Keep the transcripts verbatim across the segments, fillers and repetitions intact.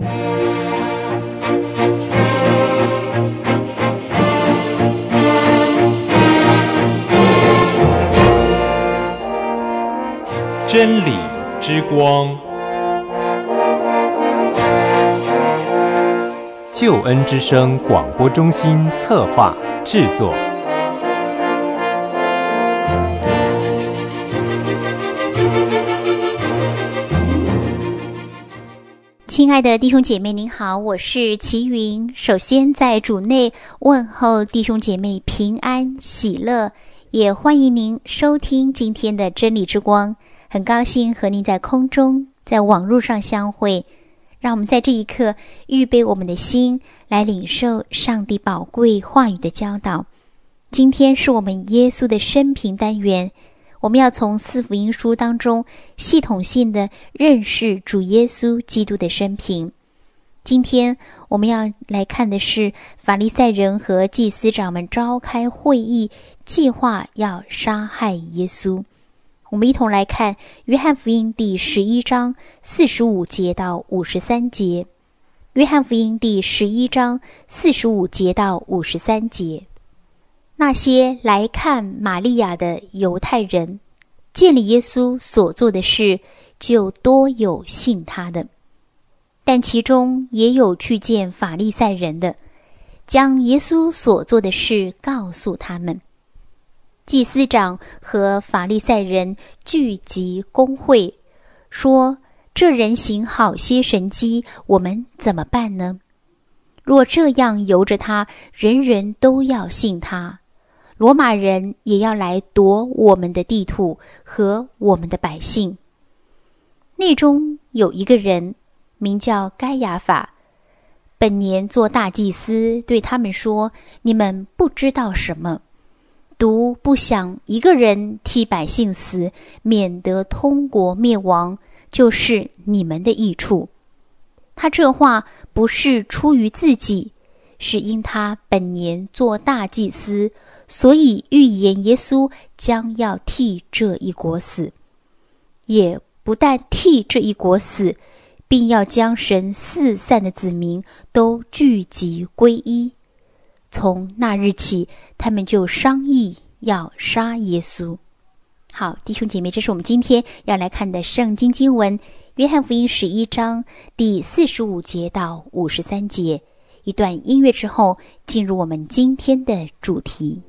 真理之光， 救恩之声广播中心策划制作。 亲爱的弟兄姐妹您好，我是齐云。首先在主内问候弟兄姐妹平安喜乐，也欢迎您收听今天的真理之光。很高兴和您在空中在网络上相会，让我们在这一刻预备我们的心来领受上帝宝贵话语的教导。今天是我们耶稣的生平单元，我们要从四福音书当中系统性的认识主耶稣基督的生平。今天我们要来看的是法利赛人和祭司长们召开会议，计划要杀害耶稣。我们一同来看约翰福音第十一章四十五节到五十三节。约翰福音第十一章四十五节到五十三节。那些来看玛利亚的犹太人，见了耶稣所做的事，就多有信他的。但其中也有去见法利赛人的，将耶稣所做的事告诉他们。祭司长和法利赛人聚集公会，说：这人行好些神迹，我们怎么办呢？若这样由着他，人人都要信他，罗马人也要来夺我们的地土和我们的百姓。内中有一个人名叫该亚法，本年做大祭司，对他们说：你们不知道什么，独不想一个人替百姓死，免得通国灭亡，就是你们的益处。他这话不是出于自己，是因他本年做大祭司，所以预言耶稣将要替这一国死，也不但替这一国死，并要将神四散的子民都聚集归一。从那日起，他们就商议要杀耶稣。好，弟兄姐妹，这是我们今天要来看的圣经经文，约翰福音十一章第四十五节到五十三节。一段音乐之后，进入我们今天的主题。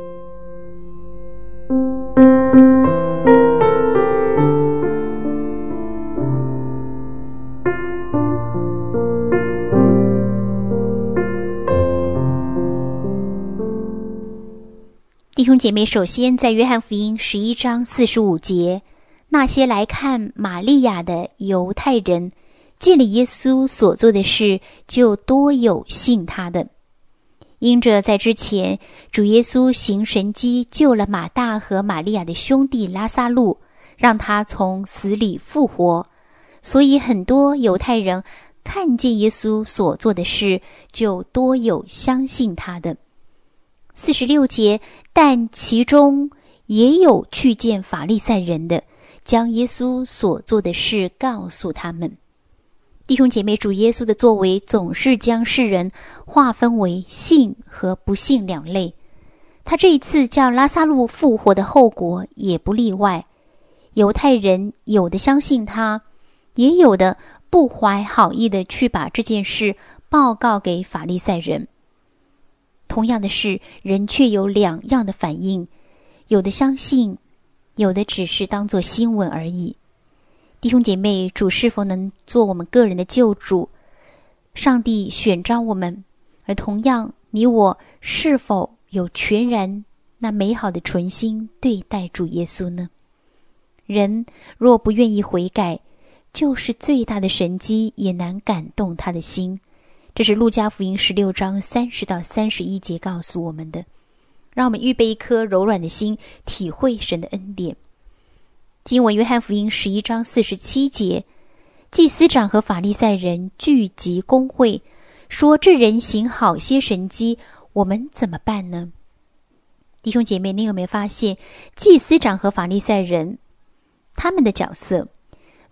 弟兄姐妹，首先在约翰福音十一章四十五节，那些来看玛利亚的犹太人，见了耶稣所做的事，就多有信他的。因着在之前主耶稣行神迹，救了马大和玛利亚的兄弟拉撒路，让他从死里复活，所以很多犹太人看见耶稣所做的事，就多有相信他的。四十六节，但其中也有去见法利赛人的，将耶稣所做的事告诉他们。弟兄姐妹，主耶稣的作为总是将世人划分为信和不信两类，他这一次叫拉撒路复活的后果也不例外。犹太人有的相信他，也有的不怀好意的去把这件事报告给法利赛人。同样的事，人却有两样的反应，有的相信，有的只是当作新闻而已。弟兄姐妹，主是否能做我们个人的救主？上帝选召我们，而同样你我是否有全然那美好的纯心对待主耶稣呢？人若不愿意悔改，就是最大的神迹也难感动他的心。这是路加福音十六章三十到三十一节告诉我们的。让我们预备一颗柔软的心，体会神的恩典。经文约翰福音十一章四十七节，祭司长和法利赛人聚集公会，说：这人行好些神迹，我们怎么办呢？弟兄姐妹，你有没有发现祭司长和法利赛人他们的角色？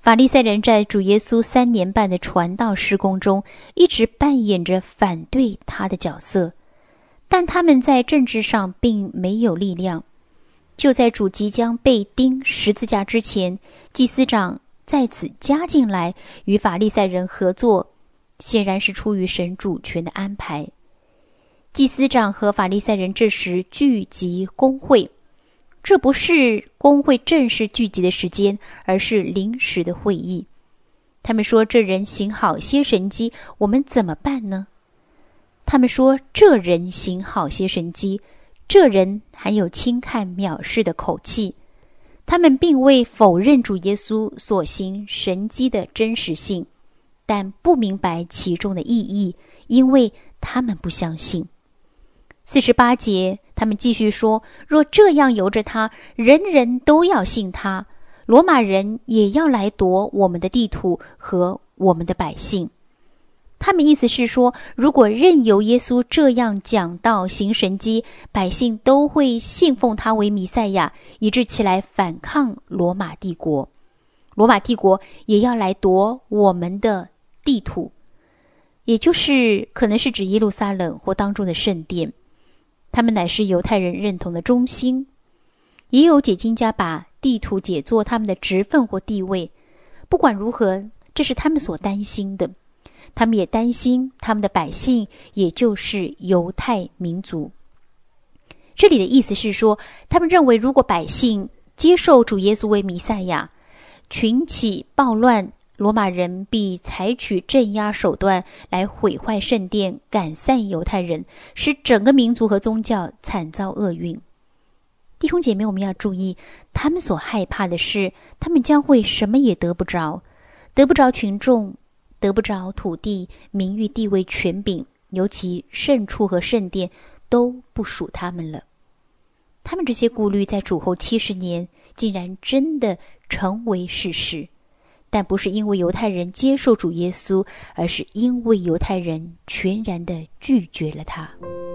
法利赛人在主耶稣三年半的传道事工中，一直扮演着反对他的角色，但他们在政治上并没有力量。就在主即将被钉十字架之前，祭司长在此加进来与法利赛人合作，显然是出于神主权的安排。祭司长和法利赛人这时聚集公会，这不是公会正式聚集的时间，而是临时的会议。他们说，这人行好些神迹，我们怎么办呢？他们说，这人行好些神迹，这人含有轻看藐视的口气。他们并未否认主耶稣所行神迹的真实性，但不明白其中的意义，因为他们不相信。四十八节，他们继续说，若这样由着他，人人都要信他，罗马人也要来夺我们的地土和我们的百姓。他们意思是说，如果任由耶稣这样讲道行神迹，百姓都会信奉他为弥赛亚，以致起来反抗罗马帝国。罗马帝国也要来夺我们的地土，也就是可能是指耶路撒冷或当中的圣殿。他们乃是犹太人认同的中心。也有解经家把地土解作他们的职分或地位。不管如何，这是他们所担心的。他们也担心他们的百姓，也就是犹太民族。这里的意思是说，他们认为如果百姓接受主耶稣为弥赛亚，群起暴乱，罗马人必采取镇压手段来毁坏圣殿，赶散犹太人，使整个民族和宗教惨遭厄运。弟兄姐妹，我们要注意，他们所害怕的是，他们将会什么也得不着，得不着群众，得不着土地、名誉、地位、权柄，尤其圣处和圣殿都不属他们了。他们这些顾虑在主后七十年竟然真的成为事实，但不是因为犹太人接受主耶稣，而是因为犹太人全然的拒绝了他。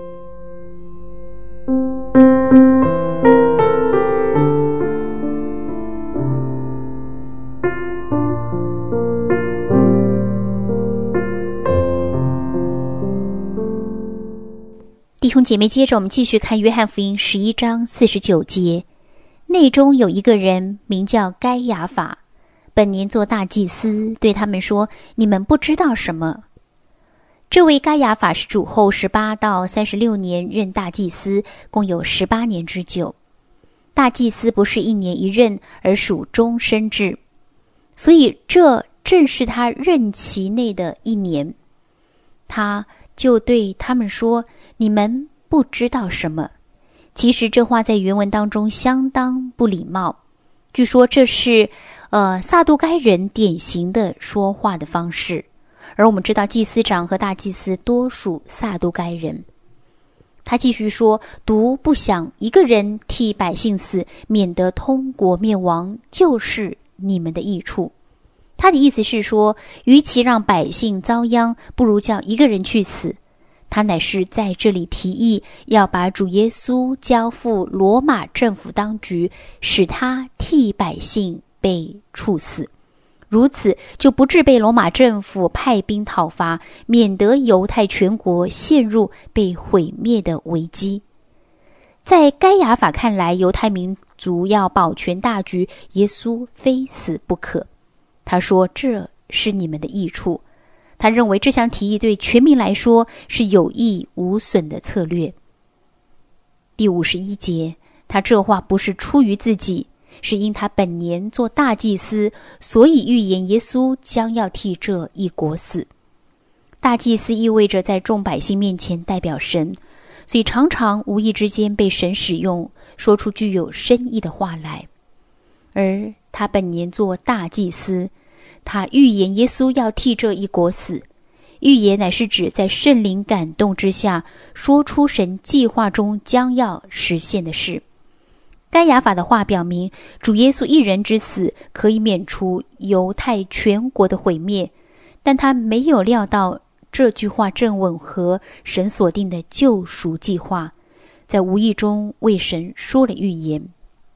弟兄姐妹，接着我们继续看约翰福音十一章四十九节，内中有一个人名叫该亚法，本年做大祭司，对他们说，你们不知道什么。这位该亚法是主后十八到三十六年任大祭司，共有十八年之久。大祭司不是一年一任，而属终身制，所以这正是他任期内的一年。他就对他们说，你们不知道什么。其实这话在原文当中相当不礼貌，据说这是呃撒都该人典型的说话的方式，而我们知道祭司长和大祭司多属撒都该人。他继续说，独不想一个人替百姓死，免得通国灭亡，就是你们的益处。他的意思是说，与其让百姓遭殃，不如叫一个人去死。他乃是在这里提议要把主耶稣交付罗马政府当局，使他替百姓被处死，如此就不致被罗马政府派兵讨伐，免得犹太全国陷入被毁灭的危机。在该亚法看来，犹太民族要保全大局，耶稣非死不可。他说，这是你们的益处。他认为这项提议对全民来说是有益无损的策略。第五十一节，他这话不是出于自己，是因他本年做大祭司，所以预言耶稣将要替这一国死。大祭司意味着在众百姓面前代表神，所以常常无意之间被神使用，说出具有深意的话来。而他本年做大祭司，他预言耶稣要替这一国死。预言乃是指在圣灵感动之下，说出神计划中将要实现的事。该亚法的话表明，主耶稣一人之死可以免除犹太全国的毁灭，但他没有料到这句话正吻合神所定的救赎计划，在无意中为神说了预言。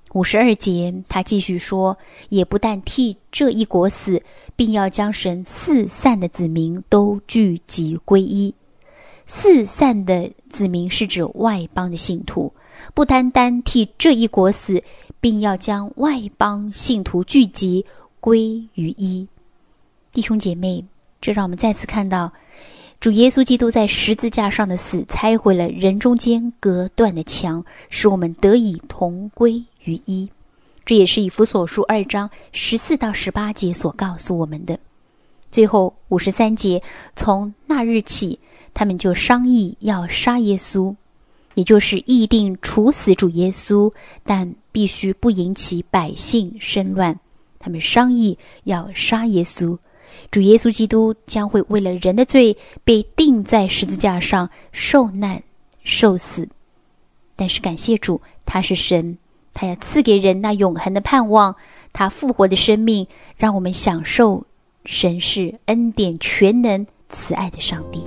五十二节他继续说，也不但替这一国死，并要将神四散的子民都聚集归一。四散的子民是指外邦的信徒，不单单替这一国死，并要将外邦信徒聚集归于一。弟兄姐妹，这让我们再次看到主耶稣基督在十字架上的死，拆毁了人中间隔断的墙，使我们得以同归于一。这也是以弗所书二章十四到十八节所告诉我们的。最后五十三节，从那日起，他们就商议要杀耶稣，也就是议定处死主耶稣，但必须不引起百姓生乱。他们商议要杀耶稣，主耶稣基督将会为了人的罪被钉在十字架上受难受死。但是感谢主，他是神，他要赐给人那永恒的盼望，他复活的生命，让我们享受神是恩典全能慈爱的上帝。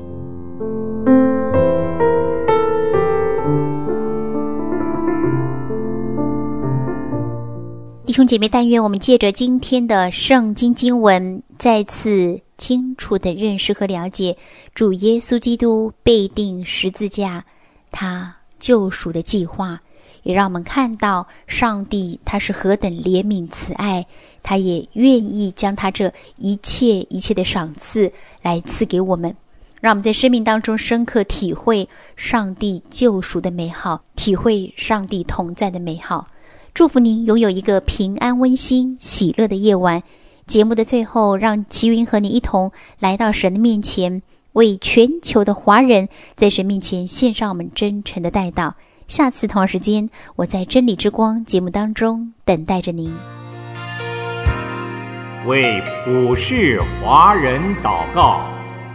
弟兄姐妹，但愿我们借着今天的圣经经文，再次清楚地认识和了解主耶稣基督被钉十字架他救赎的计划，也让我们看到上帝他是何等怜悯慈爱，他也愿意将他这一切一切的赏赐来赐给我们，让我们在生命当中深刻体会上帝救赎的美好，体会上帝同在的美好。祝福您拥有一个平安温馨喜乐的夜晚。节目的最后，让齐云和你一同来到神的面前，为全球的华人在神面前献上我们真诚的代祷。下次同样时间，我在真理之光节目当中等待着您。 为普世华人祷告。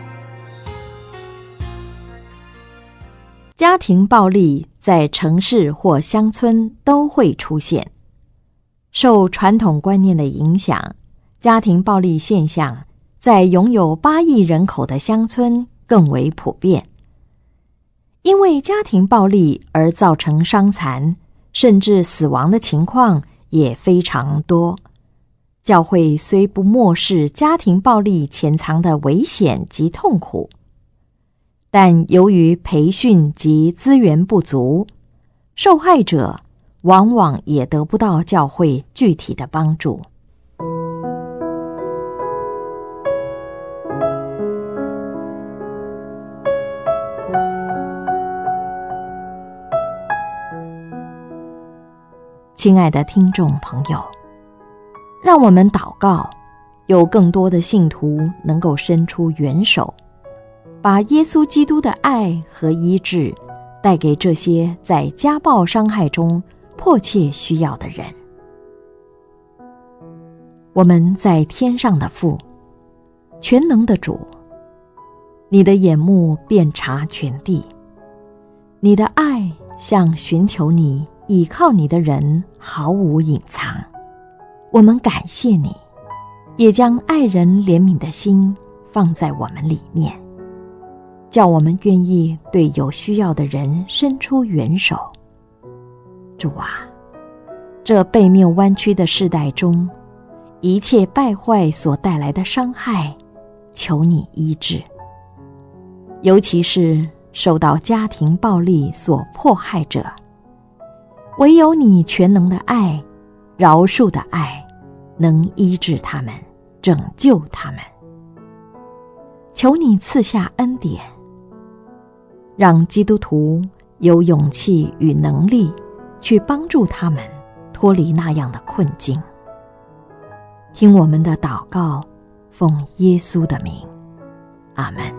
家庭暴力在城市或乡村都会出现。受传统观念的影响，家庭暴力现象在拥有八亿人口的乡村更为普遍。因为家庭暴力而造成伤残甚至死亡的情况也非常多。教会虽不漠视家庭暴力潜藏的危险及痛苦，但由于培训及资源不足，受害者往往也得不到教会具体的帮助。亲爱的听众朋友，让我们祷告，有更多的信徒能够伸出援手，把耶稣基督的爱和医治带给这些在家暴伤害中迫切需要的人。我们在天上的父，全能的主，你的眼目遍察全地，你的爱向寻求你倚靠你的人毫无隐藏。我们感谢你，也将爱人怜悯的心放在我们里面，叫我们愿意对有需要的人伸出援手。主啊，这背面弯曲的世代中，一切败坏所带来的伤害，求你医治。尤其是受到家庭暴力所迫害者，唯有你全能的爱、饶恕的爱，能医治他们，拯救他们。求你赐下恩典，让基督徒有勇气与能力去帮助他们脱离那样的困境。听我们的祷告，奉耶稣的名，阿们。